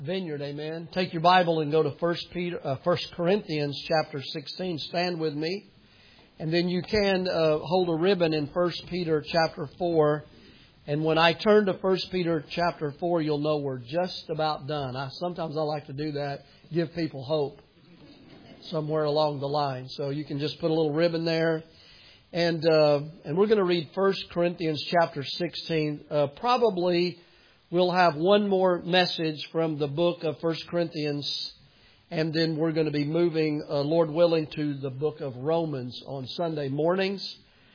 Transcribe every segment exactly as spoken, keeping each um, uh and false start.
Vineyard, amen. Take your Bible and go to First Peter, uh, First Corinthians chapter sixteen. Stand with me. And then you can uh, hold a ribbon in First Peter chapter four. And when I turn to First Peter chapter four, you'll know we're just about done. I, sometimes I like to do that, give people hope somewhere along the line. So you can just put a little ribbon there. And uh, and we're going to read First Corinthians chapter sixteen. Uh, probably we'll have one more message from the book of First Corinthians. And then we're going to be moving, uh, Lord willing, to the book of Romans on Sunday mornings.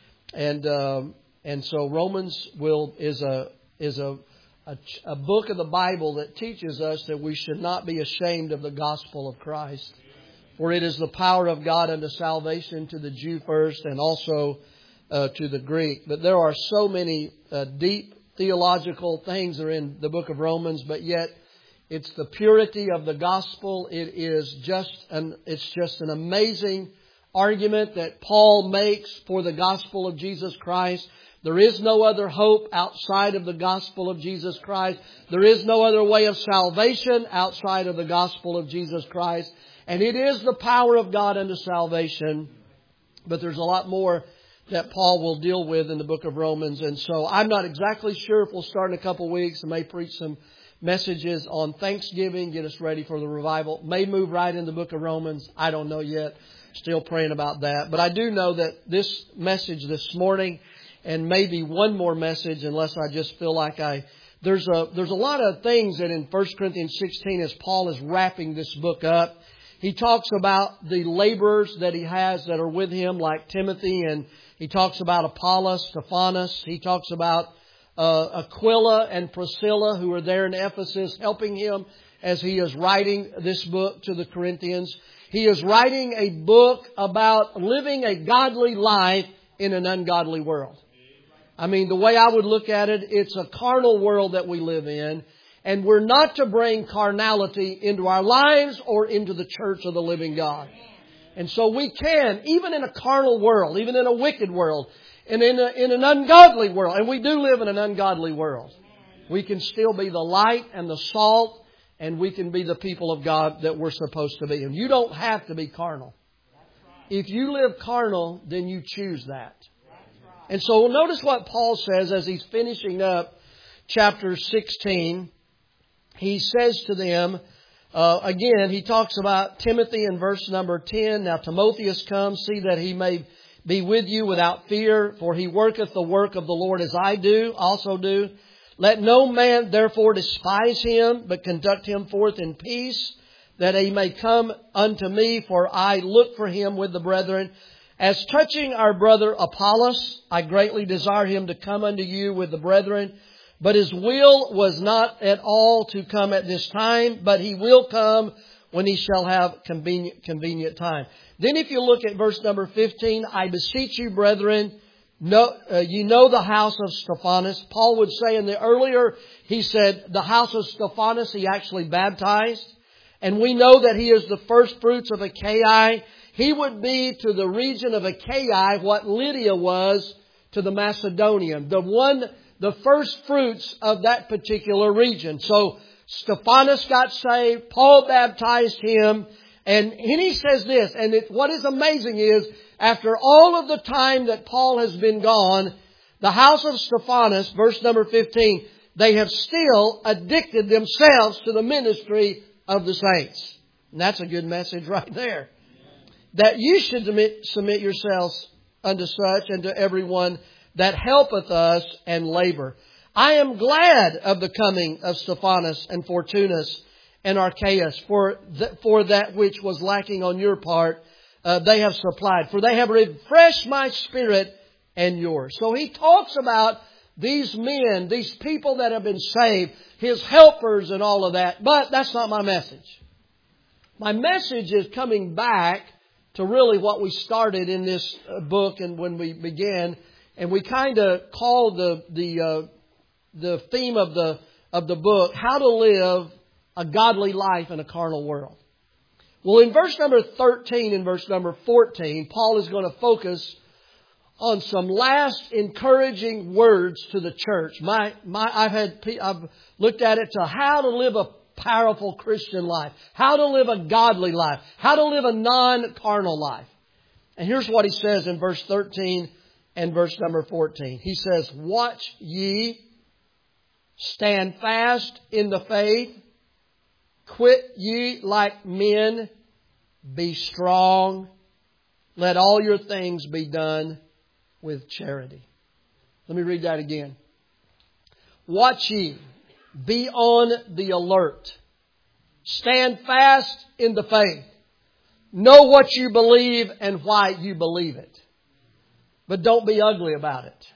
And uh, and so Romans will is a is a, a a book of the Bible that teaches us that we should not be ashamed of the gospel of Christ. For it is the power of God unto salvation to the Jew first and also uh, to the Greek. But there are so many uh, deep theological things that are in the book of Romans, but yet it's the purity of the gospel. It is just an it's just an amazing argument that Paul makes for the gospel of Jesus Christ. There is no other hope outside of the gospel of Jesus Christ. There is no other way of salvation outside of the gospel of Jesus Christ. And it is the power of God unto salvation. But there's a lot more that Paul will deal with in the book of Romans. And so I'm not exactly sure if we'll start in a couple of weeks. I may preach some messages on Thanksgiving, get us ready for the revival. May move right in the book of Romans. I don't know yet. Still praying about that. But I do know that this message this morning, and maybe one more message, unless I just feel like I... There's a, there's a lot of things that in First Corinthians sixteen, as Paul is wrapping this book up, he talks about the laborers that he has that are with him, like Timothy, and he talks about Apollos, Stephanas. He talks about uh, Aquila and Priscilla, who are there in Ephesus, helping him as he is writing this book to the Corinthians. He is writing a book about living a godly life in an ungodly world. I mean, the way I would look at it, it's a carnal world that we live in. And we're not to bring carnality into our lives or into the church of the living God. And so we can, even in a carnal world, even in a wicked world, and in, a, in an ungodly world, and we do live in an ungodly world, we can still be the light and the salt, and we can be the people of God that we're supposed to be. And you don't have to be carnal. If you live carnal, then you choose that. And so notice what Paul says as he's finishing up chapter sixteen. He says to them, uh, again, he talks about Timothy in verse number ten. Now Timotheus comes, see that he may be with you without fear, for he worketh the work of the Lord as I do, also do. Let no man therefore despise him, but conduct him forth in peace, that he may come unto me, for I look for him with the brethren. As touching our brother Apollos, I greatly desire him to come unto you with the brethren. But his will was not at all to come at this time, but he will come when he shall have convenient, convenient time. Then if you look at verse number fifteen, I beseech you, brethren, know, uh, you know the house of Stephanas. Paul would say in the earlier, he said the house of Stephanas he actually baptized. And we know that he is the first fruits of Achaia. He would be to the region of Achaia what Lydia was to the Macedonian. The one... The first fruits of that particular region. So Stephanas got saved. Paul baptized him. And, and he says this, and it, what is amazing is, after all of the time that Paul has been gone, the house of Stephanas, verse number fifteen, they have still addicted themselves to the ministry of the saints. And that's a good message right there. That you should submit, submit yourselves unto such and to everyone that helpeth us and labor. I am glad of the coming of Stephanas and Fortunus and Archaeus, for th- for that which was lacking on your part, uh, they have supplied. For they have refreshed my spirit and yours. So he talks about these men, these people that have been saved, his helpers and all of that. But that's not my message. My message is coming back to really what we started in this book and when we began. And we kind of call the the uh, the theme of the of the book, How to Live a Godly Life in a Carnal World. Well, in verse number thirteen and verse number fourteen, Paul is going to focus on some last encouraging words to the church. My my I've had I've looked at it to how to live a powerful Christian life. How to live a godly life. How to live a non-carnal life. And here's what he says in verse thirteen and verse number fourteen. He says, watch ye, stand fast in the faith, quit ye like men, be strong, let all your things be done with charity. Let me read that again. Watch ye, be on the alert, stand fast in the faith, know what you believe and why you believe it. But don't be ugly about it.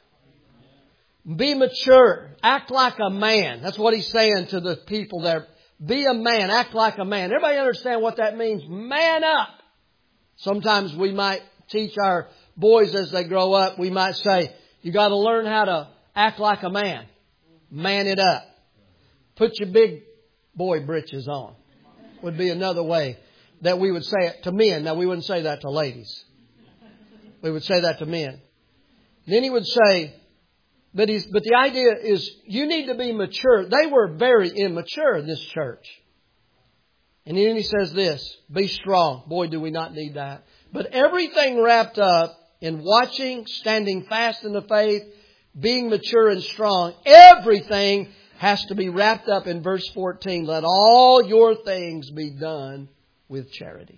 Be mature. Act like a man. That's what he's saying to the people there. Be a man. Act like a man. Everybody understand what that means? Man up. Sometimes we might teach our boys as they grow up, we might say, you got to learn how to act like a man. Man it up. Put your big boy britches on. Would be another way that we would say it to men. Now we wouldn't say that to ladies. We would say that to men. Then he would say, but he's, but the idea is you need to be mature. They were very immature in this church. And then he says this, be strong. Boy, do we not need that. But everything wrapped up in watching, standing fast in the faith, being mature and strong. Everything has to be wrapped up in verse fourteen. Let all your things be done with charity.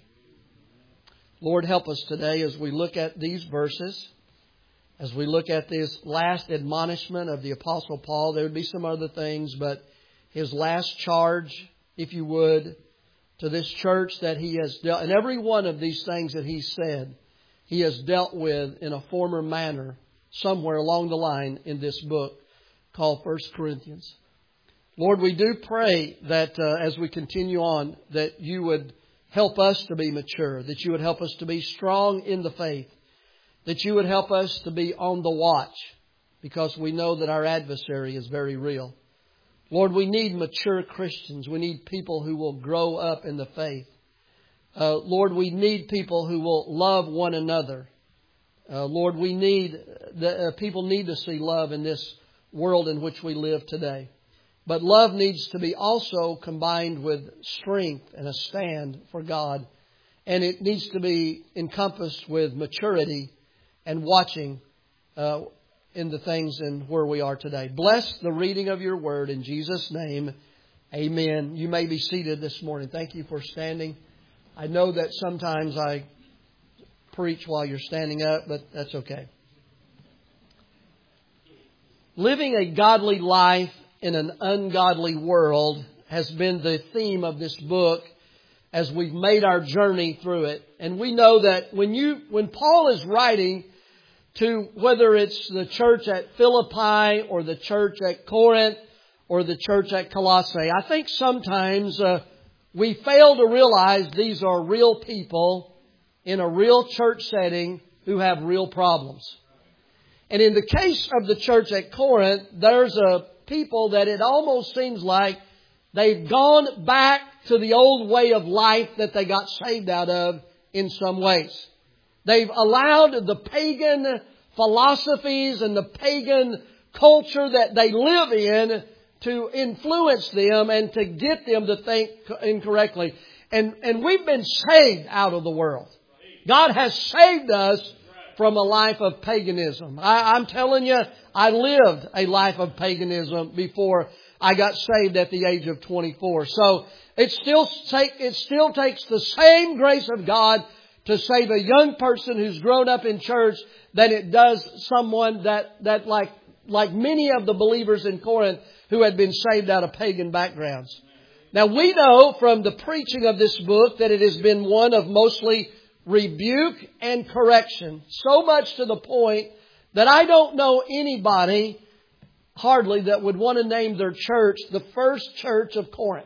Lord, help us today as we look at these verses, as we look at this last admonishment of the Apostle Paul. There would be some other things, but his last charge, if you would, to this church that he has dealt, and every one of these things that he said, he has dealt with in a former manner somewhere along the line in this book called First Corinthians. Lord, we do pray that uh, as we continue on, that you would help us to be mature, that you would help us to be strong in the faith, that you would help us to be on the watch, because we know that our adversary is very real. Lord, we need mature Christians. We need people who will grow up in the faith. Uh, Lord, we need people who will love one another. Uh, Lord, we need the, uh, people need to see love in this world in which we live today. But love needs to be also combined with strength and a stand for God. And it needs to be encompassed with maturity and watching uh, in the things and where we are today. Bless the reading of your word in Jesus' name. Amen. You may be seated this morning. Thank you for standing. I know that sometimes I preach while you're standing up, but that's okay. Living a godly life in an ungodly world has been the theme of this book as we've made our journey through it. And we know that when you, when Paul is writing to whether it's the church at Philippi or the church at Corinth or the church at Colossae, I think sometimes uh, we fail to realize these are real people in a real church setting who have real problems. And in the case of the church at Corinth, there's a people that it almost seems like they've gone back to the old way of life that they got saved out of in some ways. They've allowed the pagan philosophies and the pagan culture that they live in to influence them and to get them to think incorrectly. And, and we've been saved out of the world. God has saved us from a life of paganism. I, I'm telling you, I lived a life of paganism before I got saved at the age of twenty-four. So it still take, it still takes the same grace of God to save a young person who's grown up in church than it does someone that, that like, like many of the believers in Corinth who had been saved out of pagan backgrounds. Now we know from the preaching of this book that it has been one of mostly rebuke and correction. So much to the point that I don't know anybody hardly that would want to name their church the First Church of Corinth.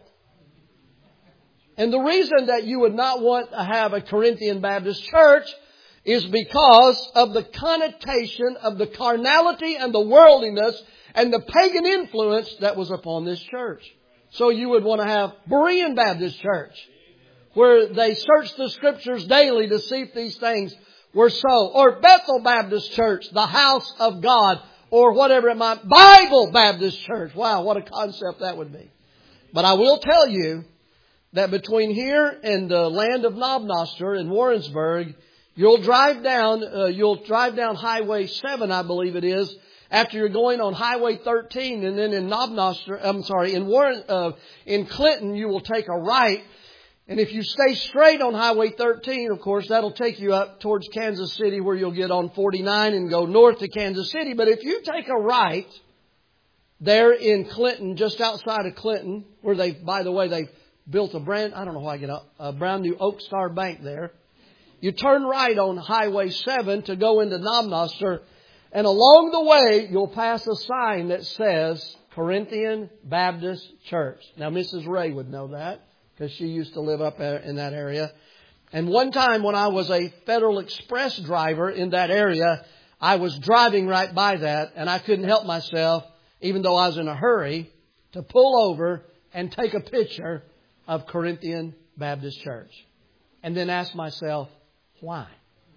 And the reason that you would not want to have a Corinthian Baptist church is because of the connotation of the carnality and the worldliness and the pagan influence that was upon this church. So you would want to have Berean Baptist Church, where they search the Scriptures daily to see if these things were so. Or Bethel Baptist Church, the house of God, or whatever it might be. Bible Baptist Church. Wow, what a concept that would be. But I will tell you that between here and the land of Knobnoster in Warrensburg, you'll drive down, uh, you'll drive down Highway seven, I believe it is, after you're going on Highway thirteen, and then in Knobnoster, I'm sorry, in Warren, uh, in Clinton, you will take a right. And if you stay straight on Highway thirteen, of course, that'll take you up towards Kansas City, where you'll get on forty-nine and go north to Kansas City. But if you take a right there in Clinton, just outside of Clinton, where they, by the way, they've built a brand, I don't know how I get a, a brand new Oak Star Bank there. You turn right on Highway seven to go into Knobnoster, and along the way, you'll pass a sign that says Corinthian Baptist Church. Now, Missus Ray would know that, because she used to live up in that area. And one time when I was a Federal Express driver in that area, I was driving right by that, and I couldn't help myself, even though I was in a hurry, to pull over and take a picture of Corinthian Baptist Church. And then ask myself, why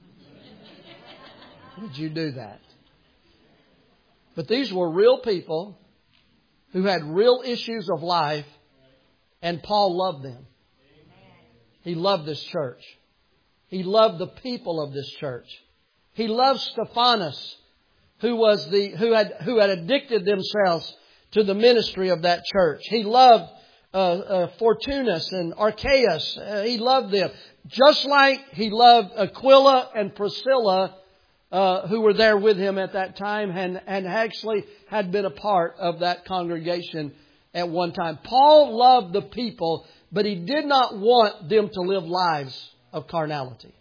did you do that? But these were real people who had real issues of life, and Paul loved them. He loved this church. He loved the people of this church. He loved Stephanas, who was the who had who had addicted themselves to the ministry of that church. He loved uh, uh, Fortunus and Archaeus. Uh, he loved them, just like he loved Aquila and Priscilla, uh, who were there with him at that time, and and actually had been a part of that congregation at one time. Paul loved the people, but he did not want them to live lives of carnality.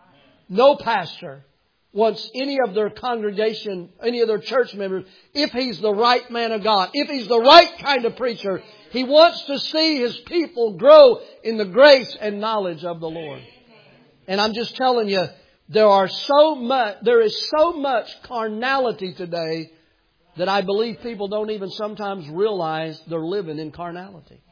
No pastor wants any of their congregation, any of their church members, if he's the right man of God, if he's the right kind of preacher, he wants to see his people grow in the grace and knowledge of the Lord. And I'm just telling you, there are so much, there is so much carnality today that I believe people don't even sometimes realize they're living in carnality.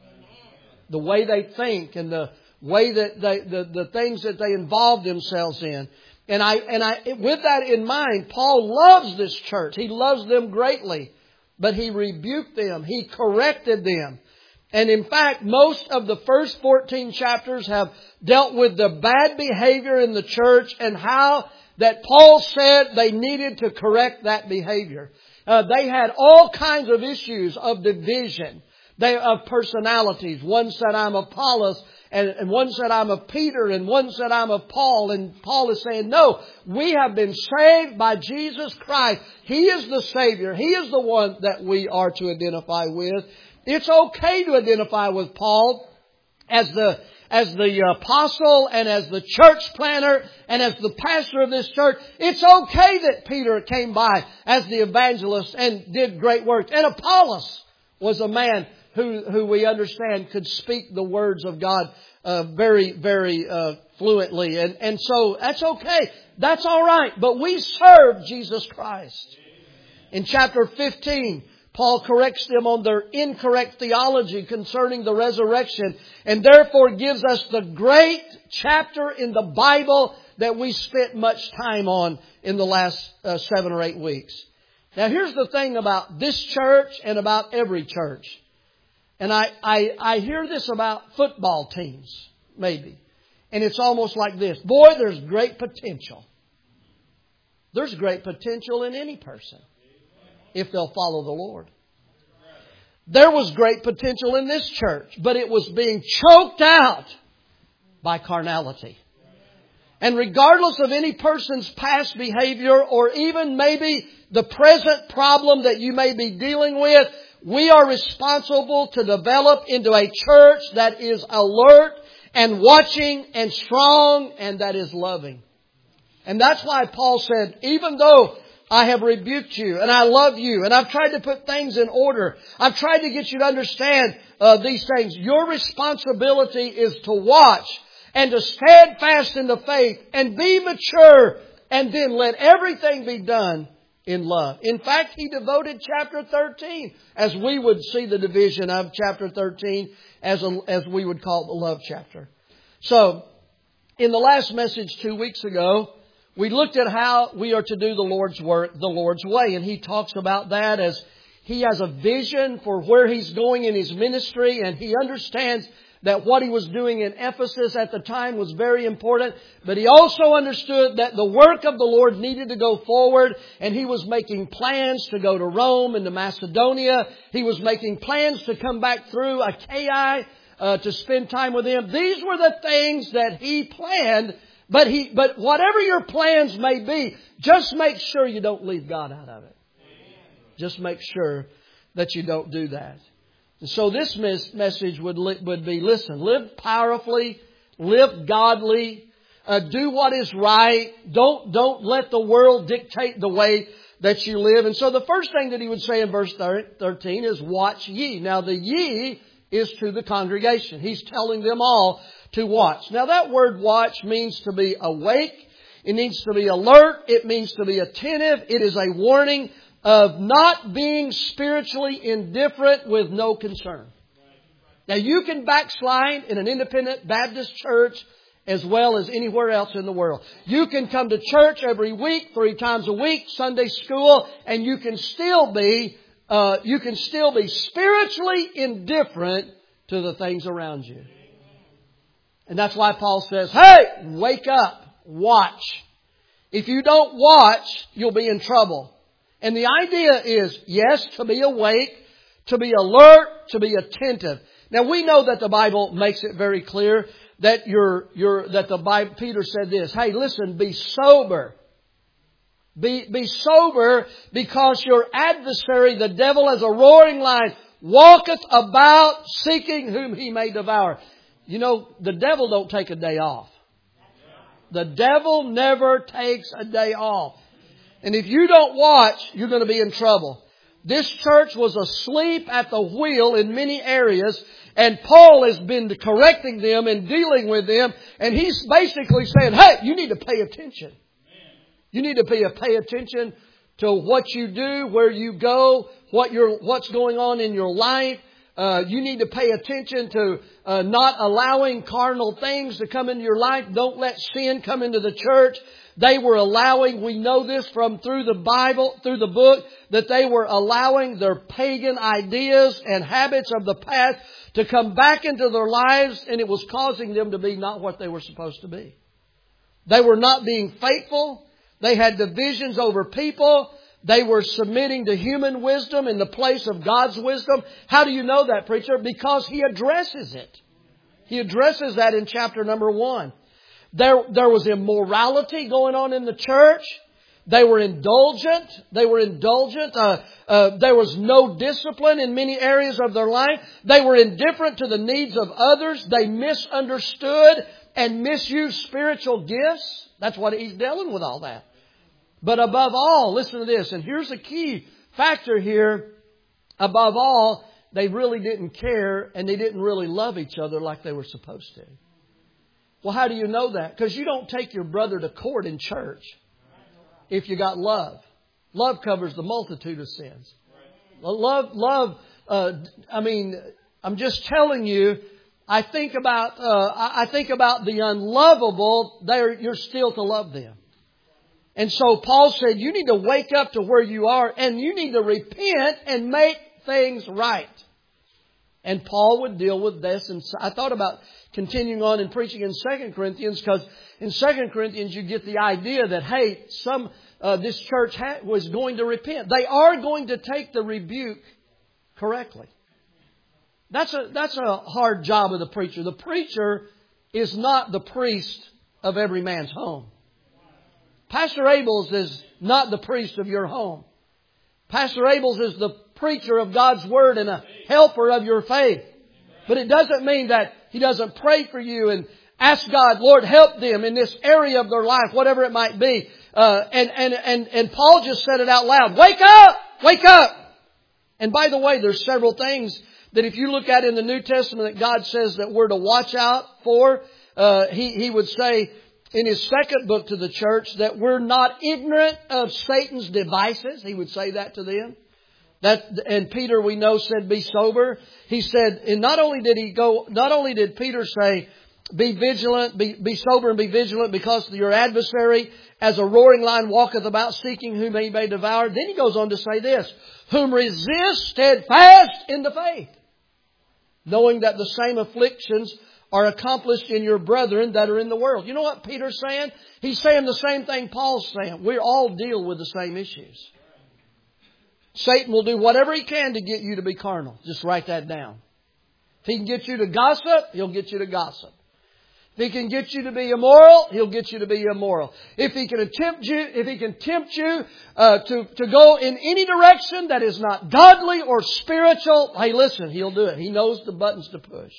The way they think and the way that they, the, the things that they involve themselves in. And I, and I, with that in mind, Paul loves this church. He loves them greatly, but he rebuked them. He corrected them. And in fact, most of the first fourteen chapters have dealt with the bad behavior in the church and how that Paul said they needed to correct that behavior. Uh, they had all kinds of issues of division, they of personalities. One said, I'm Apollos, and, and one said, I'm of Peter, and one said, I'm of Paul. And Paul is saying, no, we have been saved by Jesus Christ. He is the Savior. He is the one that we are to identify with. It's okay to identify with Paul as the as the apostle and as the church planter and as the pastor of this church. It's okay that Peter came by as the evangelist and did great work. And Apollos was a man who, who we understand could speak the words of God uh, very, very uh, fluently. And, and so that's okay. That's all right. But we serve Jesus Christ. In chapter fifteen, Paul corrects them on their incorrect theology concerning the resurrection, and therefore gives us the great chapter in the Bible that we spent much time on in the last uh, seven or eight weeks. Now, here's the thing about this church and about every church. And I, I, I hear this about football teams, maybe. And it's almost like this. Boy, there's great potential. There's great potential in any person, if they'll follow the Lord. There was great potential in this church, but it was being choked out by carnality. And regardless of any person's past behavior or even maybe the present problem that you may be dealing with, we are responsible to develop into a church that is alert and watching and strong and that is loving. And that's why Paul said, even though I have rebuked you and I love you and I've tried to put things in order, I've tried to get you to understand uh, these things, your responsibility is to watch and to stand fast in the faith and be mature, and then let everything be done in love. In fact, he devoted chapter thirteen, as we would see the division of chapter thirteen, as a, as we would call it the love chapter. So, in the last message two weeks ago, we looked at how we are to do the Lord's work the Lord's way. And he talks about that as he has a vision for where he's going in his ministry, and he understands that what he was doing in Ephesus at the time was very important. But he also understood that the work of the Lord needed to go forward, and he was making plans to go to Rome and to Macedonia. He was making plans to come back through Achaia uh, to spend time with him. These were the things that he planned. But he, but whatever your plans may be, just make sure you don't leave God out of it. Just make sure that you don't do that. And so this mes- message would li- would be, listen, live powerfully, live godly, uh, do what is right. Don't, don't let the world dictate the way that you live. And so the first thing that he would say in verse thirteen is, watch ye. Now the ye is to the congregation. He's telling them all to watch. Now that word watch means to be awake. It means to be alert. It means to be attentive. It is a warning of not being spiritually indifferent with no concern. Now you can backslide in an independent Baptist church as well as anywhere else in the world. You can come to church every week, three times a week, Sunday school, and you can still be, uh, you can still be spiritually indifferent to the things around you. And that's why Paul says, hey, wake up, watch. If you don't watch, you'll be in trouble. And the idea is, yes, to be awake, to be alert, to be attentive. Now we know that the Bible makes it very clear that you're, you're, that the Bible, Peter said this, hey, listen, be sober. Be, be sober because your adversary, the devil, as a roaring lion, walketh about seeking whom he may devour. You know, the devil don't take a day off. The devil never takes a day off. And if you don't watch, you're going to be in trouble. This church was asleep at the wheel in many areas, and Paul has been correcting them and dealing with them, and he's basically saying, hey, you need to pay attention. You need to pay, pay attention to what you do, where you go, what you're, what's going on in your life. Uh, you need to pay attention to uh, not allowing carnal things to come into your life. Don't let sin come into the church. They were allowing, we know this from through the Bible, through the book, that they were allowing their pagan ideas and habits of the past to come back into their lives, and it was causing them to be not what they were supposed to be. They were not being faithful. They had divisions over people. They were submitting to human wisdom in the place of God's wisdom. How do you know that, preacher? Because he addresses it. He addresses that in chapter number one. There, there was immorality going on in the church. They were indulgent. They were indulgent. Uh, uh, there was no discipline in many areas of their life. They were indifferent to the needs of others. They misunderstood and misused spiritual gifts. That's what he's dealing with all that. But above all, listen to this, and here's a key factor here. Above all, they really didn't care and they didn't really love each other like they were supposed to. Well, how do you know that? Because you don't take your brother to court in church if you got love. Love covers the multitude of sins. Love, love, uh, I mean, I'm just telling you, I think about, uh, I think about the unlovable, they're, you're still to love them. And so Paul said, you need to wake up to where you are and you need to repent and make things right. And Paul would deal with this. And I thought about continuing on and preaching in Second Corinthians, because in Second Corinthians you get the idea that, hey, some uh, this church ha- was going to repent. They are going to take the rebuke correctly. That's a, that's a hard job of the preacher. The preacher is not the priest of every man's home. Pastor Abels is not the priest of your home. Pastor Abels is the preacher of God's Word and a helper of your faith. But it doesn't mean that he doesn't pray for you and ask God, Lord, help them in this area of their life, whatever it might be. Uh, and, and, and, and Paul just said it out loud. Wake up! Wake up! And by the way, there's several things that if you look at in the New Testament that God says that we're to watch out for. Uh, he, he would say in his second book to the church that we're not ignorant of Satan's devices. He would say that to them. That, and Peter, we know, said, be sober. He said, and not only did he go, not only did Peter say, be vigilant, be, be sober and be vigilant, because your adversary as a roaring lion walketh about, seeking whom he may devour. Then he goes on to say this, whom resist steadfast in the faith, knowing that the same afflictions are accomplished in your brethren that are in the world. You know what Peter's saying? He's saying the same thing Paul's saying. We all deal with the same issues. Satan will do whatever he can to get you to be carnal. Just write that down. If he can get you to gossip, he'll get you to gossip. If he can get you to be immoral, he'll get you to be immoral. If he can tempt you, if he can tempt you uh, to, to go in any direction that is not godly or spiritual, hey, listen, he'll do it. He knows the buttons to push.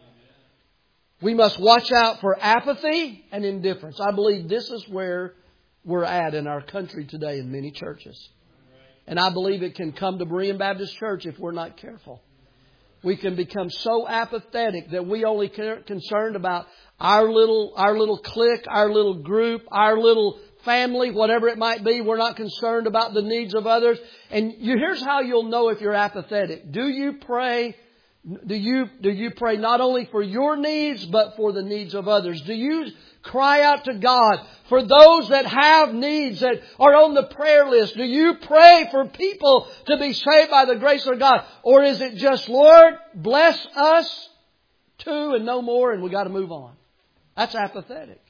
We must watch out for apathy and indifference. I believe this is where we're at in our country today in many churches. And I believe it can come to Berean Baptist Church if we're not careful. We can become so apathetic that we only care, concerned about our little, our little clique, our little group, our little family, whatever it might be. We're not concerned about the needs of others. And you, here's how you'll know if you're apathetic. Do you pray? Do you, do you pray not only for your needs, but for the needs of others? Do you cry out to God for those that have needs, that are on the prayer list? Do you pray for people to be saved by the grace of God? Or is it just, Lord, bless us too and no more, and we got to move on? That's apathetic.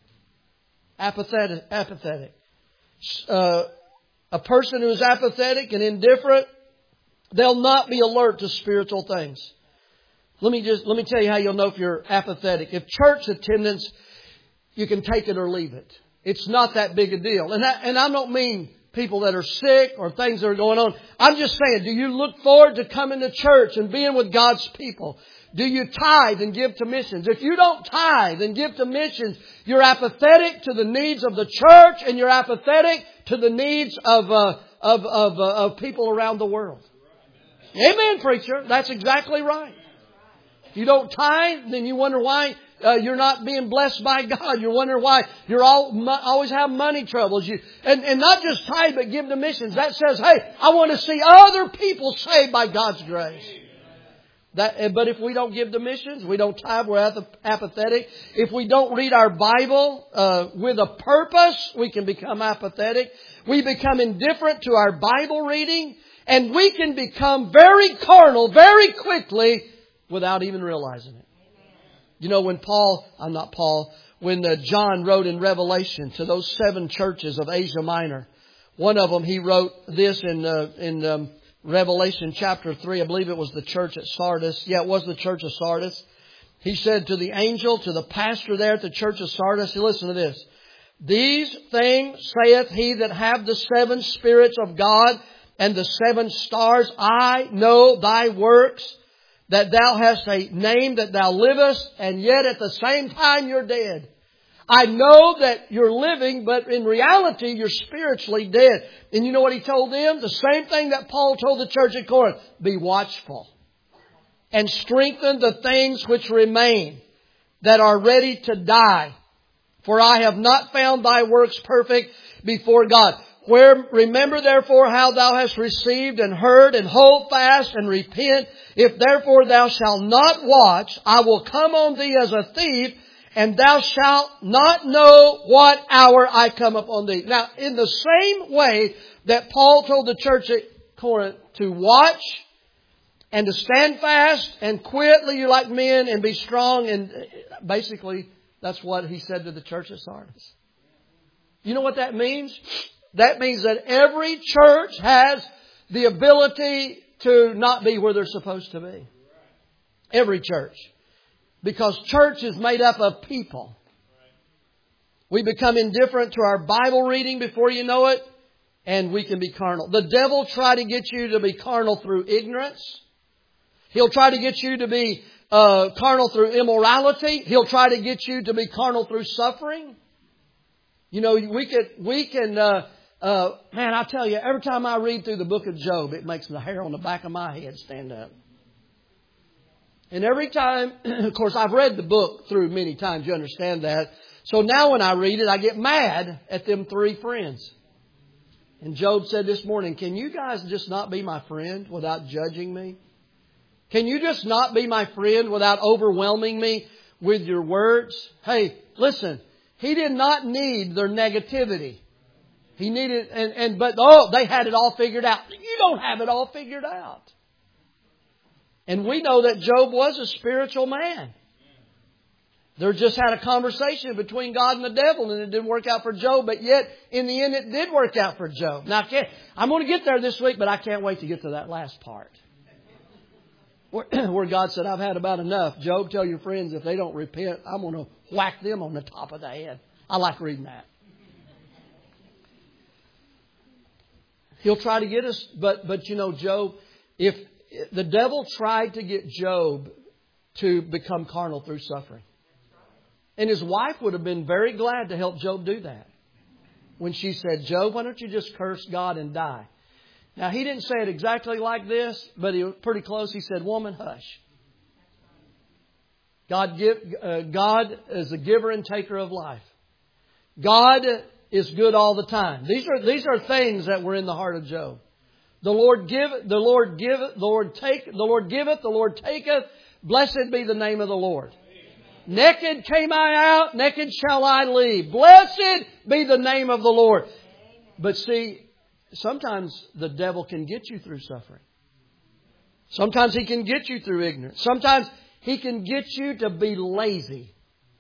Apathetic. Apathetic. Uh, a person who is apathetic and indifferent, they'll not be alert to spiritual things. Let me just, let me tell you how you'll know if you're apathetic. If church attendance, you can take it or leave it. It's not that big a deal. And I, and I don't mean people that are sick or things that are going on. I'm just saying, do you look forward to coming to church and being with God's people? Do you tithe and give to missions? If you don't tithe and give to missions, you're apathetic to the needs of the church, and you're apathetic to the needs of, uh, of, of, uh, of people around the world. Amen, preacher. That's exactly right. If you don't tithe, then you wonder why uh, you're not being blessed by God. You wonder why you're all, always have money troubles. You and, and not just tithe, but give to missions. That says, hey, I want to see other people saved by God's grace. That, but if we don't give to missions, we don't tithe, we're apathetic. If we don't read our Bible uh, with a purpose, we can become apathetic. We become indifferent to our Bible reading. And we can become very carnal very quickly without even realizing it. You know, when Paul, I'm not Paul, when uh, John wrote in Revelation to those seven churches of Asia Minor, one of them, he wrote this in uh, in um, Revelation chapter three. I believe it was the church at Sardis. Yeah, it was the church of Sardis. He said to the angel, to the pastor there at the church of Sardis, listen to this. These things saith he that have the seven spirits of God and the seven stars. I know thy works, that thou hast a name, that thou livest, and yet at the same time you're dead. I know that you're living, but in reality you're spiritually dead. And you know what he told them? The same thing that Paul told the church at Corinth. Be watchful and strengthen the things which remain, that are ready to die. For I have not found thy works perfect before God. Where, remember therefore how thou hast received and heard, and hold fast and repent. If therefore thou shalt not watch, I will come on thee as a thief, and thou shalt not know what hour I come upon thee. Now, in the same way that Paul told the church at Corinth to watch and to stand fast and quit, you like men, and be strong, and basically that's what he said to the church at Sardis. You know what that means? That means that every church has the ability to not be where they're supposed to be. Every church. Because church is made up of people. We become indifferent to our Bible reading before you know it, and we can be carnal. The devil try to get you to be carnal through ignorance. He'll try to get you to be uh, carnal through immorality. He'll try to get you to be carnal through suffering. You know, we can, we can, uh, uh, man, I tell you, every time I read through the book of Job, it makes the hair on the back of my head stand up. And every time, of course, I've read the book through many times, you understand that. So now when I read it, I get mad at them three friends. And Job said this morning, can you guys just not be my friend without judging me? Can you just not be my friend without overwhelming me with your words. Hey, listen, He did not need their negativity. He needed, and, and but oh, they had it all figured out. You don't have it all figured out. And we know that Job was a spiritual man. There just had a conversation between God and the devil, and it didn't work out for Job, but yet in the end it did work out for Job. Now, I can't, I'm going to get there this week, but I can't wait to get to that last part. Where, where God said, I've had about enough. Job, tell your friends if they don't repent, I'm going to whack them on the top of the head. I like reading that. He'll try to get us, but, but you know, Job, if the devil tried to get Job to become carnal through suffering. And his wife would have been very glad to help Job do that. When she said, Job, why don't you just curse God and die? Now, he didn't say it exactly like this, but he was pretty close. He said, woman, hush. God, give, uh, God is a giver and taker of life. God is good all the time. These are, these are things that were in the heart of Job. The Lord give, the Lord give, the Lord take, the Lord giveth, the Lord taketh. Blessed be the name of the Lord. Naked came I out, naked shall I leave. Blessed be the name of the Lord. But see, sometimes the devil can get you through suffering. Sometimes he can get you through ignorance. Sometimes he can get you to be lazy.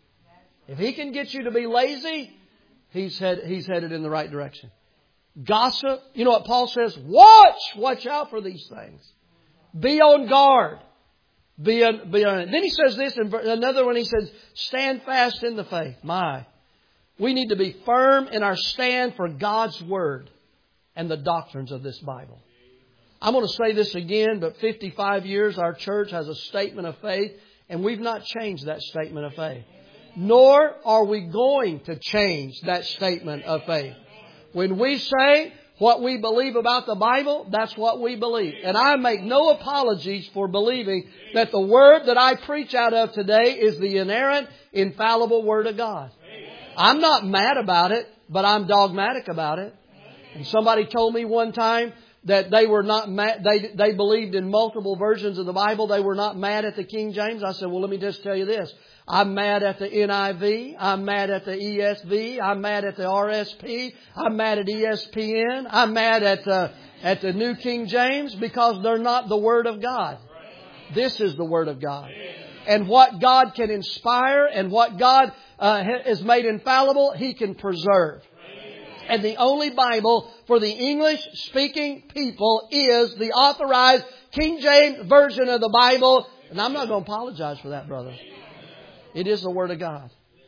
If he can get you to be lazy, he's head, he's headed in the right direction. Gossip. You know what Paul says? Watch! Watch out for these things. Be on guard. Be on, be on. Then he says this in another one. He says, stand fast in the faith. My. We need to be firm in our stand for God's Word and the doctrines of this Bible. I'm going to say this again, but fifty-five years our church has a statement of faith, and we've not changed that statement of faith. Nor are we going to change that statement of faith. When we say what we believe about the Bible, that's what we believe. And I make no apologies for believing that the Word that I preach out of today is the inerrant, infallible Word of God. I'm not mad about it, but I'm dogmatic about it. And somebody told me one time that they were not mad, they, they believed in multiple versions of the Bible. They were not mad at the King James. I said, well, let me just tell you this. I'm mad at the N I V. I'm mad at the E S V. I'm mad at the R S P. I'm mad at E S P N. I'm mad at the, at the New King James because they're not the Word of God. This is the Word of God. And what God can inspire and what God uh, has made infallible, He can preserve. And the only Bible for the English-speaking people is the authorized King James Version of the Bible. And I'm not going to apologize for that, brother. It is the Word of God.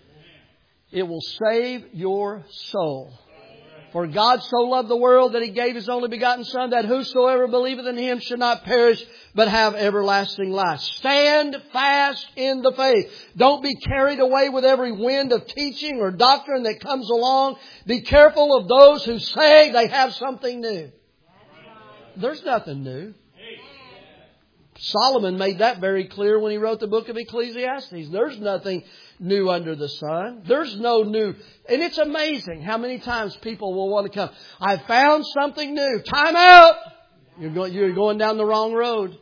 It will save your soul. For God so loved the world that He gave His only begotten Son, that whosoever believeth in Him should not perish, but have everlasting life. Stand fast in the faith. Don't be carried away with every wind of teaching or doctrine that comes along. Be careful of those who say they have something new. There's nothing new. Solomon made that very clear when he wrote the book of Ecclesiastes. There's nothing new under the sun. There's no new. And it's amazing how many times people will want to come. I found something new. Time out. You're going, you're going down the wrong road.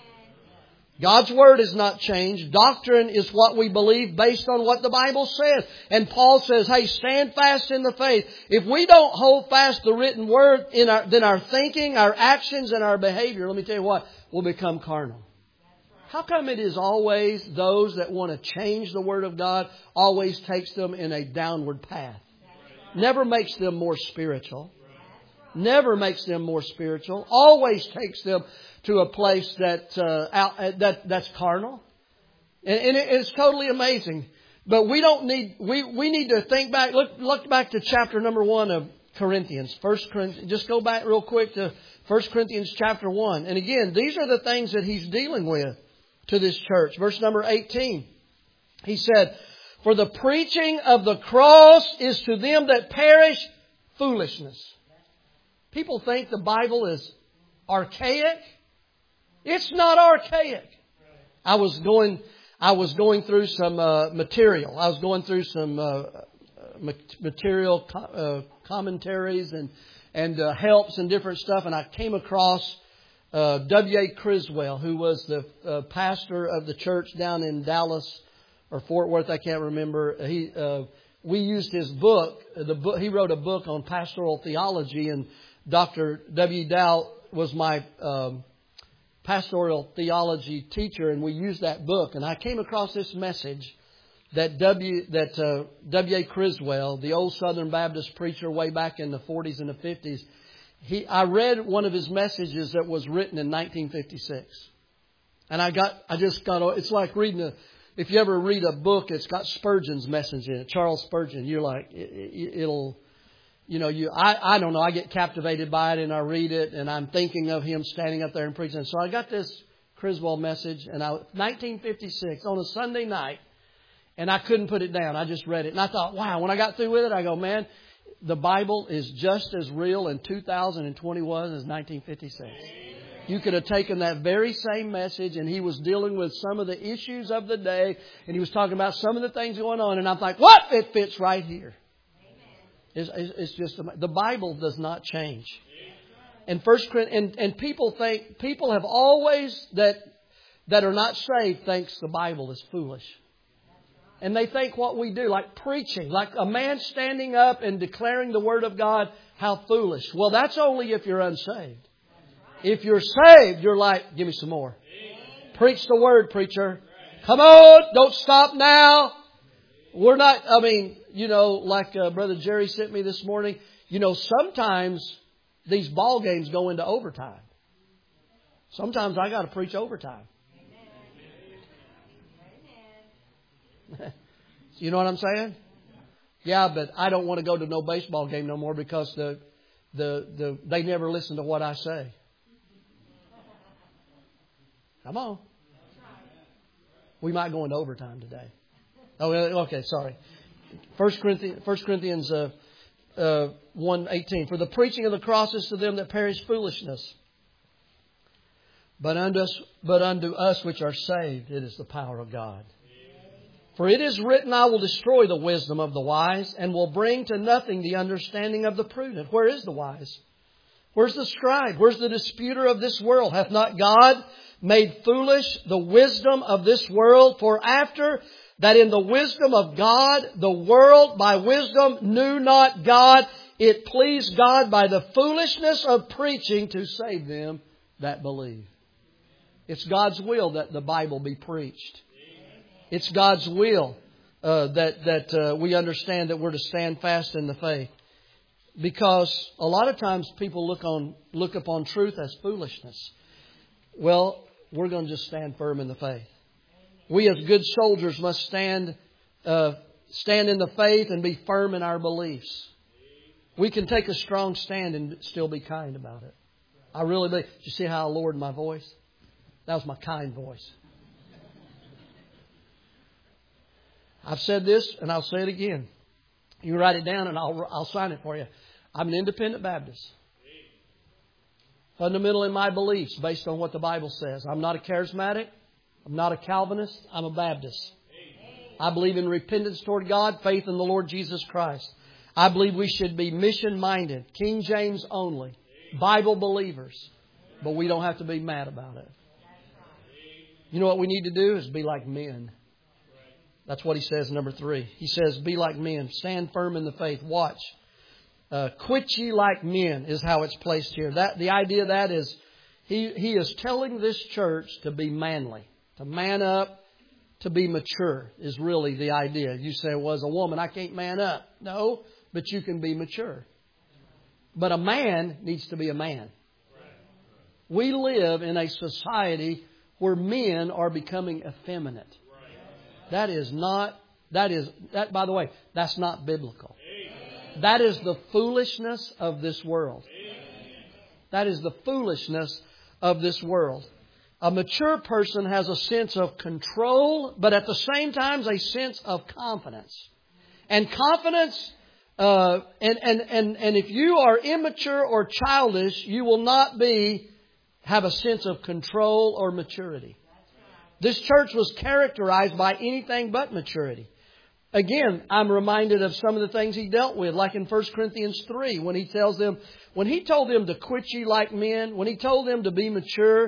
God's Word is not changed. Doctrine is what we believe based on what the Bible says. And Paul says, hey, stand fast in the faith. If we don't hold fast the written Word, in our, then our thinking, our actions, and our behavior, let me tell you what, will become carnal. How come it is always those that want to change the Word of God always takes them in a downward path? Never makes them more spiritual. Never makes them more spiritual. Always takes them to a place that uh, out, that that's carnal, and, and it, it's totally amazing. But we don't need we we need to think back. Look look back to chapter number one of Corinthians. First Corinthians. Just go back real quick to First Corinthians chapter one. And again, these are the things that he's dealing with to this church. Verse number eighteen. He said, "For the preaching of the cross is to them that perish foolishness." People think the Bible is archaic. It's not archaic. I was going, I was going through some uh, material. I was going through some uh, material uh, commentaries and and uh, helps and different stuff, and I came across uh, W A Criswell, who was the uh, pastor of the church down in Dallas, or Fort Worth, I can't remember. He uh, we used his book. The book he wrote a book on pastoral theology, and Doctor W. Dow was my um, pastoral theology teacher, and we used that book. And I came across this message that W that uh, W. A. Criswell, the old Southern Baptist preacher way back in the forties and the fifties, he I read one of his messages that was written in nineteen fifty-six, and I got I just got it's like reading a if you ever read a book, it's got Spurgeon's message in it, Charles Spurgeon. You're like it, it, it'll. You know, you I, I don't know, I get captivated by it and I read it and I'm thinking of him standing up there and preaching. So I got this Criswell message and I nineteen fifty-six on a Sunday night, and I couldn't put it down. I just read it and I thought, wow, when I got through with it, I go, man, the Bible is just as real in two thousand twenty-one as nineteen fifty-six. You could have taken that very same message and he was dealing with some of the issues of the day and he was talking about some of the things going on, and I'm like, what? It fits right here. It's, it's just the Bible does not change. And First and and people think people have always that that are not saved thinks the Bible is foolish, and they think what we do, like preaching, like a man standing up and declaring the Word of God, how foolish. Well, that's only if you're unsaved. If you're saved, you're like, give me some more. Preach the Word, preacher. Come on, don't stop now. We're not. I mean. You know, like uh, Brother Jerry sent me this morning, you know, sometimes these ball games go into overtime. Sometimes I got to preach overtime. You know what I'm saying? Yeah, but I don't want to go to no baseball game no more because the the the they never listen to what I say. Come on. We might go into overtime today. Oh, okay, sorry. First Corinthians, First Corinthians uh, uh, one eighteen. For the preaching of the cross is to them that perish foolishness, but unto us, but unto us which are saved, it is the power of God. For it is written, I will destroy the wisdom of the wise, and will bring to nothing the understanding of the prudent. Where is the wise? Where's the scribe? Where's the disputer of this world? Hath not God made foolish the wisdom of this world? For after that in the wisdom of God, the world by wisdom knew not God, it pleased God by the foolishness of preaching to save them that believe. It's God's will that the Bible be preached. It's God's will uh, that that uh, we understand that we're to stand fast in the faith. Because a lot of times people look on look upon truth as foolishness. Well, we're going to just stand firm in the faith. We as good soldiers must stand uh, stand in the faith and be firm in our beliefs. We can take a strong stand and still be kind about it. I really believe. Did you see how I lowered my voice? That was my kind voice. I've said this and I'll say it again. You write it down and I'll I'll sign it for you. I'm an independent Baptist. Fundamental in my beliefs based on what the Bible says. I'm not a charismatic. I'm not a Calvinist. I'm a Baptist. I believe in repentance toward God, faith in the Lord Jesus Christ. I believe we should be mission-minded, King James only, Bible believers. But we don't have to be mad about it. You know what we need to do is be like men. That's what he says in number three. He says, be like men. Stand firm in the faith. Watch. Uh, quit ye like men is how it's placed here. That the idea of that is he, he is telling this church to be manly. To man up, to be mature is really the idea. You say, well, as a woman, I can't man up. No, but you can be mature. But a man needs to be a man. We live in a society where men are becoming effeminate. That is not, that is, that, by the way, that's not biblical. That is the foolishness of this world. That is the foolishness of this world. A mature person has a sense of control, but at the same time a sense of confidence. And confidence, uh, and, and, and, and if you are immature or childish, you will not be, have a sense of control or maturity. This church was characterized by anything but maturity. Again, I'm reminded of some of the things he dealt with, like in First Corinthians three, when he tells them, when he told them to quit ye like men, when he told them to be mature,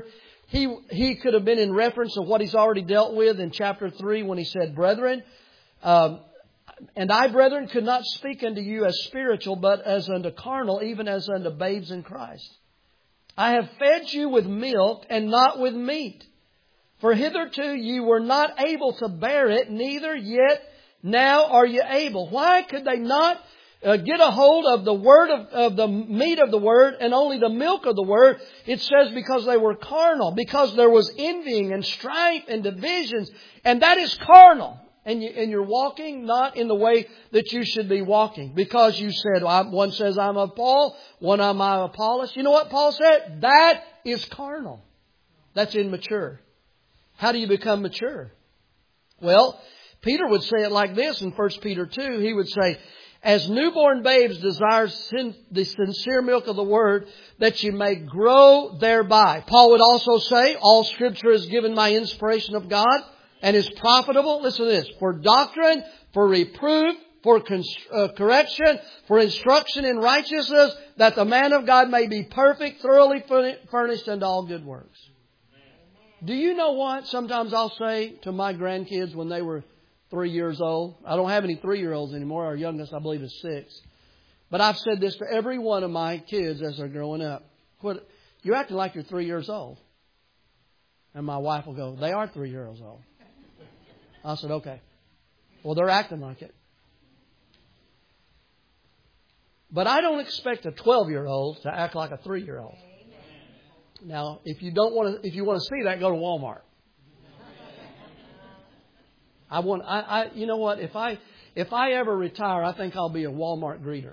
he, he could have been in reference to what he's already dealt with in chapter three when he said, brethren, um, and I, brethren, could not speak unto you as spiritual, but as unto carnal, even as unto babes in Christ. I have fed you with milk and not with meat. For hitherto you were not able to bear it, neither yet now are you able. Why could they not uh, get a hold of the word of, of the meat of the word and only the milk of the word? It says because they were carnal, because there was envying and strife and divisions, and that is carnal. And, you, and you're walking not in the way that you should be walking. Because you said, one says I'm of Paul, one I'm of Apollos. You know what Paul said? That is carnal. That's immature. How do you become mature? Well, Peter would say it like this in First Peter two. He would say, as newborn babes desire sin, the sincere milk of the word, that you may grow thereby. Paul would also say, all Scripture is given by inspiration of God and is profitable, listen to this, for doctrine, for reproof, for uh, correction, for instruction in righteousness, that the man of God may be perfect, thoroughly furnished unto all good works. Do you know what? Sometimes I'll say to my grandkids when they were three years old. I don't have any three-year-olds anymore. Our youngest, I believe, is six. But I've said this to every one of my kids as they're growing up. What, you're acting like you're three years old. And my wife will go, they are three years old. I said, okay. Well, they're acting like it. But I don't expect a twelve-year-old to act like a three-year-old. Now, if you don't want to, if you want to see that, go to Walmart. I want, I, I, you know what? If I, if I ever retire, I think I'll be a Walmart greeter.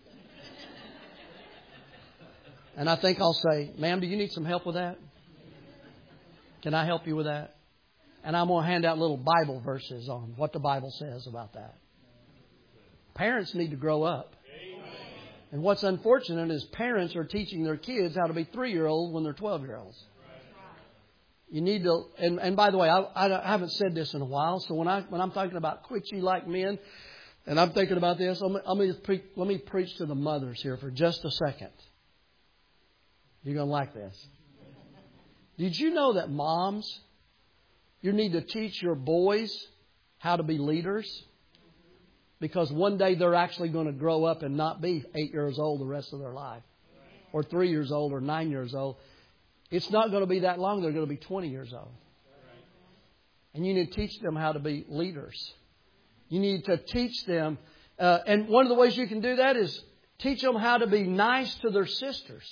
And I think I'll say, ma'am, do you need some help with that? Can I help you with that? And I'm going to hand out little Bible verses on what the Bible says about that. Parents need to grow up. And what's unfortunate is parents are teaching their kids how to be three-year-olds when they're twelve-year-olds. You need to, and, and by the way, I, I haven't said this in a while, so when, I, when I'm talking about quit ye like men, and I'm thinking about this, I'm, I'm gonna pre- let me preach to the mothers here for just a second. You're going to like this. Did you know that moms, you need to teach your boys how to be leaders? Because one day they're actually going to grow up and not be eight years old the rest of their life. Or three years old or nine years old. It's not going to be that long. They're going to be twenty years old. And you need to teach them how to be leaders. You need to teach them. Uh, and one of the ways you can do that is teach them how to be nice to their sisters.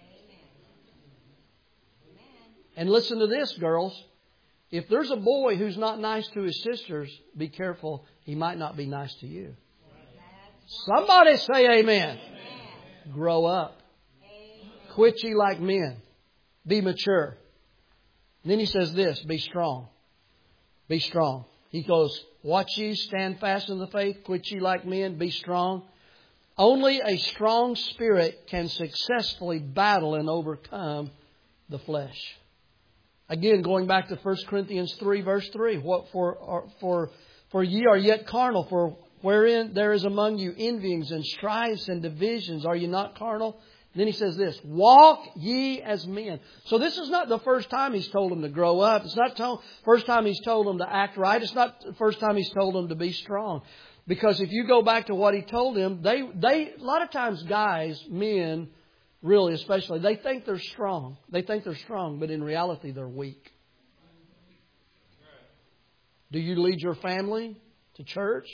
And listen to this, girls. If there's a boy who's not nice to his sisters, be careful. He might not be nice to you. Somebody say amen. Amen. Grow up. Amen. Quit ye like men. Be mature. And then he says this, be strong. Be strong. He goes, watch ye, stand fast in the faith, quit ye like men, be strong. Only a strong spirit can successfully battle and overcome the flesh. Again, going back to First Corinthians three, verse three. What for, for, for ye are yet carnal, for wherein there is among you envyings and strifes and divisions, are ye not carnal? Then he says this, walk ye as men. So this is not the first time he's told them to grow up. It's not the first time he's told them to act right. It's not the first time he's told them to be strong. Because if you go back to what he told them, they, they, a lot of times guys, men, really especially, they think they're strong. They think they're strong, but in reality they're weak. Do you lead your family to church?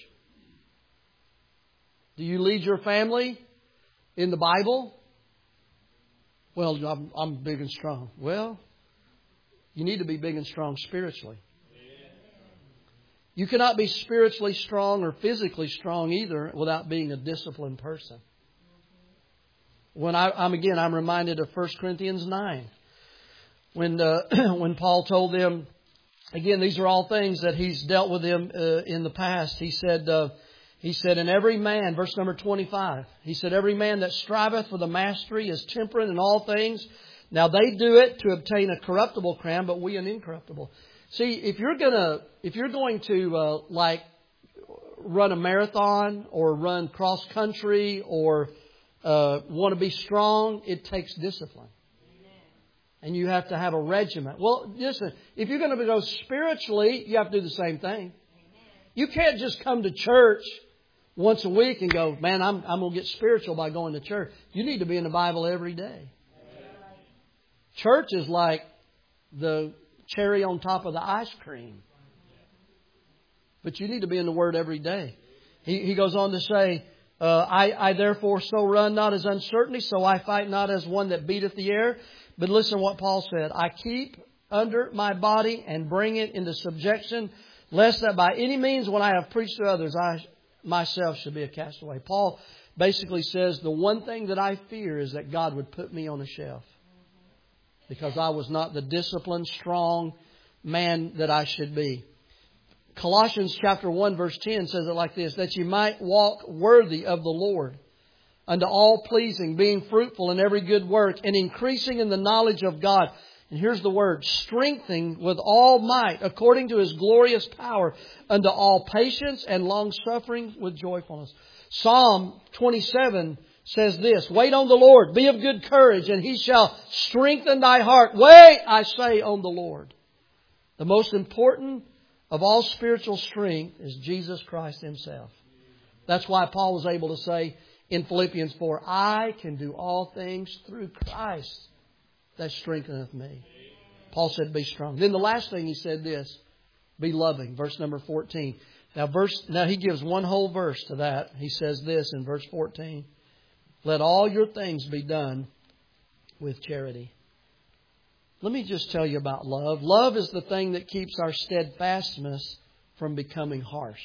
Do you lead your family in the Bible? Well, I'm, I'm big and strong. Well, you need to be big and strong spiritually. You cannot be spiritually strong or physically strong either without being a disciplined person. When I, I'm again, I'm reminded of First Corinthians nine, when uh, when Paul told them, again, these are all things that he's dealt with them uh, in the past. He said, uh, he said, and every man, verse number twenty-five, he said, every man that striveth for the mastery is temperate in all things. Now they do it to obtain a corruptible crown, but we an incorruptible. See, if you're gonna, if you're going to uh, like run a marathon or run cross country or uh, want to be strong, it takes discipline. And you have to have a regiment. Well, listen, if you're going to go spiritually, you have to do the same thing. You can't just come to church once a week and go, man, I'm, I'm going to get spiritual by going to church. You need to be in the Bible every day. Church is like the cherry on top of the ice cream. But you need to be in the Word every day. He, he goes on to say, uh, I, I therefore so run not as uncertainty, so I fight not as one that beateth the air. But listen to what Paul said. I keep under my body and bring it into subjection, lest that by any means when I have preached to others, I myself should be a castaway. Paul basically says the one thing that I fear is that God would put me on a shelf. Because I was not the disciplined, strong man that I should be. Colossians chapter one verse ten says it like this, that you might walk worthy of the Lord, unto all pleasing, being fruitful in every good work, and increasing in the knowledge of God. And here's the word, strengthening with all might, according to His glorious power, unto all patience and long suffering with joyfulness. Psalm twenty-seven says this, wait on the Lord, be of good courage, and He shall strengthen thy heart. Wait, I say, on the Lord. The most important of all spiritual strength is Jesus Christ Himself. That's why Paul was able to say in Philippians four, I can do all things through Christ that strengtheneth me. Paul said, be strong. Then the last thing he said this, be loving. Verse number fourteen. Now, verse, now he gives one whole verse to that. He says this in verse fourteen. Let all your things be done with charity. Let me just tell you about love. Love is the thing that keeps our steadfastness from becoming harsh.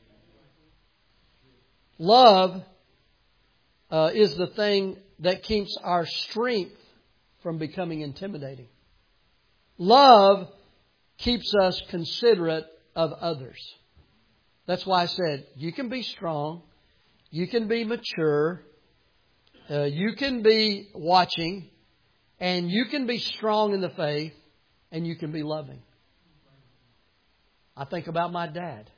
Love uh, is the thing that keeps our strength from becoming intimidating. Love keeps us considerate of others. That's why I said you can be strong, you can be mature, uh, you can be watching, and you can be strong in the faith, and you can be loving. I think about my dad.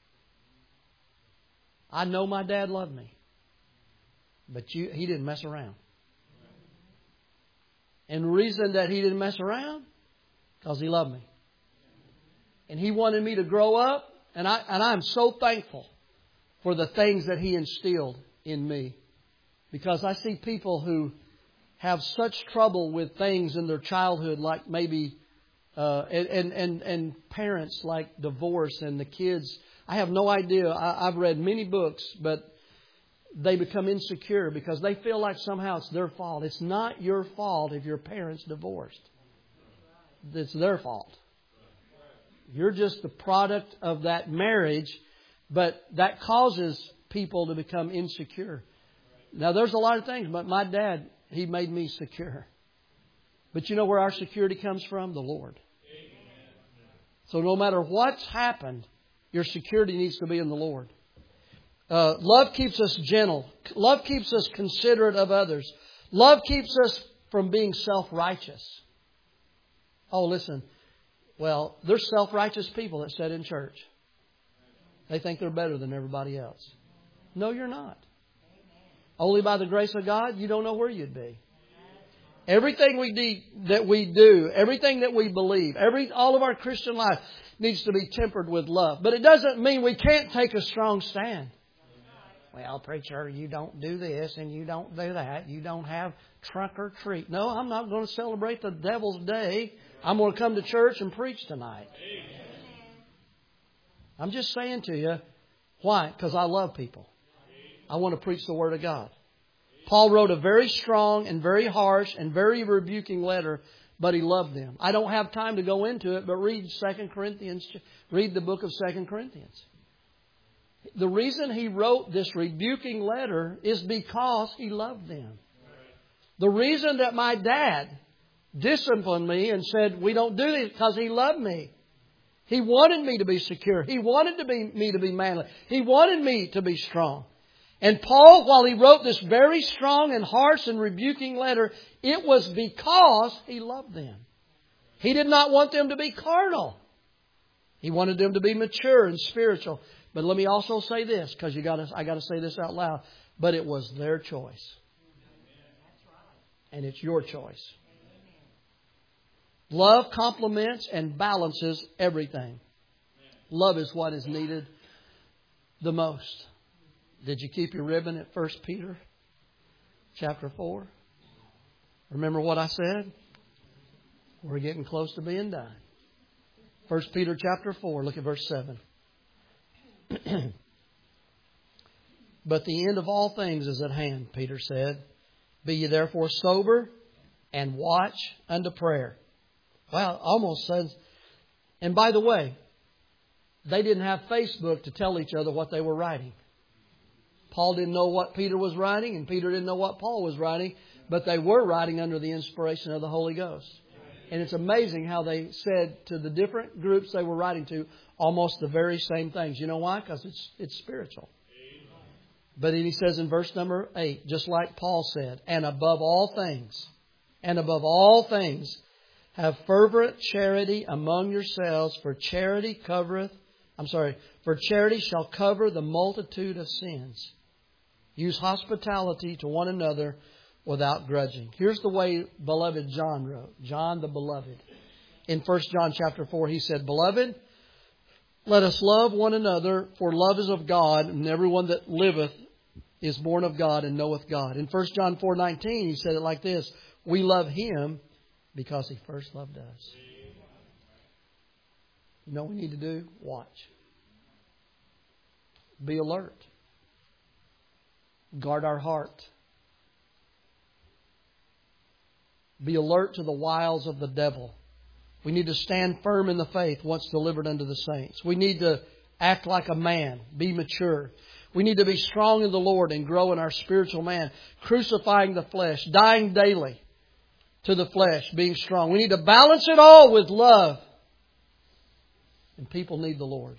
I know my dad loved me, but you, he didn't mess around. And the reason that he didn't mess around, because he loved me. And he wanted me to grow up, and I and I'm so thankful for the things that he instilled in me. Because I see people who have such trouble with things in their childhood, like maybe, uh, and, and, and, and parents like divorce and the kids. I have no idea. I, I've read many books, but they become insecure because they feel like somehow it's their fault. It's not your fault if your parents divorced. It's their fault. You're just the product of that marriage, but that causes people to become insecure. Now, there's a lot of things, but my dad, he made me secure. But you know where our security comes from? The Lord. So no matter what's happened, your security needs to be in the Lord. Uh, love keeps us gentle. Love keeps us considerate of others. Love keeps us from being self-righteous. Oh, listen. Well, there's self-righteous people that sit in church. They think they're better than everybody else. No, you're not. Only by the grace of God, you don't know where you'd be. Everything we do, that we do, everything that we believe, every all of our Christian life needs to be tempered with love. But it doesn't mean we can't take a strong stand. Well, preacher, you don't do this and you don't do that. You don't have trunk or treat. No, I'm not going to celebrate the devil's day. I'm going to come to church and preach tonight. I'm just saying to you, why? Because I love people. I want to preach the Word of God. Paul wrote a very strong and very harsh and very rebuking letter, but he loved them. I don't have time to go into it, but read Second Corinthians. Read the book of Second Corinthians. The reason he wrote this rebuking letter is because he loved them. The reason that my dad disciplined me and said, we don't do this, because he loved me. He wanted me to be secure. He wanted to be, me to be manly. He wanted me to be strong. And Paul, while he wrote this very strong and harsh and rebuking letter, it was because he loved them. He did not want them to be carnal. He wanted them to be mature and spiritual. But let me also say this, because you got to, I got to say this out loud. But it was their choice. And it's your choice. Love complements and balances everything. Love is what is needed the most. Did you keep your ribbon at First Peter chapter four? Remember what I said? We're getting close to being done. First Peter chapter four, look at verse seven. But the end of all things is at hand, Peter said. Be ye therefore sober and watch unto prayer. Well, almost says, and by the way, they didn't have Facebook to tell each other what they were writing. Paul didn't know what Peter was writing, and Peter didn't know what Paul was writing, but they were writing under the inspiration of the Holy Ghost. And it's amazing how they said to the different groups they were writing to almost the very same things. You know why? Because it's it's spiritual. But then he says in verse number eight, just like Paul said, and above all things, and above all things, have fervent charity among yourselves, for charity covereth, I'm sorry, for charity shall cover the multitude of sins. Use hospitality to one another without grudging. Here's the way beloved John wrote. John the beloved. In First John chapter four, he said, Beloved, let us love one another, for love is of God, and everyone that liveth is born of God and knoweth God. In First John four nineteen, he said it like this, we love Him because He first loved us. You know what we need to do? Watch. Be alert. Guard our heart. Be alert to the wiles of the devil. We need to stand firm in the faith once delivered unto the saints. We need to act like a man. Be mature. We need to be strong in the Lord and grow in our spiritual man. Crucifying the flesh. Dying daily to the flesh. Being strong. We need to balance it all with love. And people need the Lord.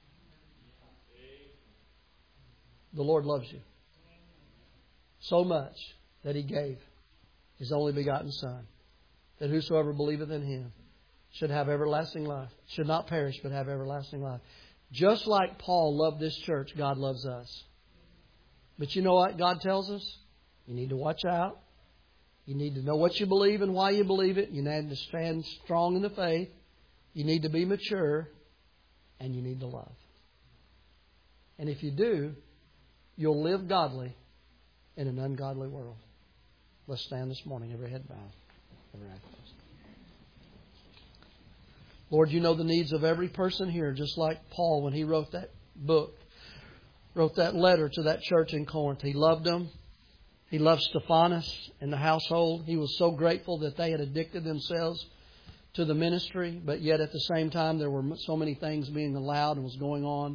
The Lord loves you so much that He gave His only begotten Son, that whosoever believeth in Him should have everlasting life, should not perish but have everlasting life. Just like Paul loved this church, God loves us. But you know what God tells us? You need to watch out. You need to know what you believe and why you believe it. You need to stand strong in the faith. You need to be mature. And you need to love. And if you do, you'll live godly in an ungodly world. Let's stand this morning, every head bowed, every eye closed. Lord, you know the needs of every person here, just like Paul when he wrote that book, wrote that letter to that church in Corinth. He loved them. He loved Stephanas and the household. He was so grateful that they had addicted themselves to the ministry, but yet at the same time there were so many things being allowed and was going on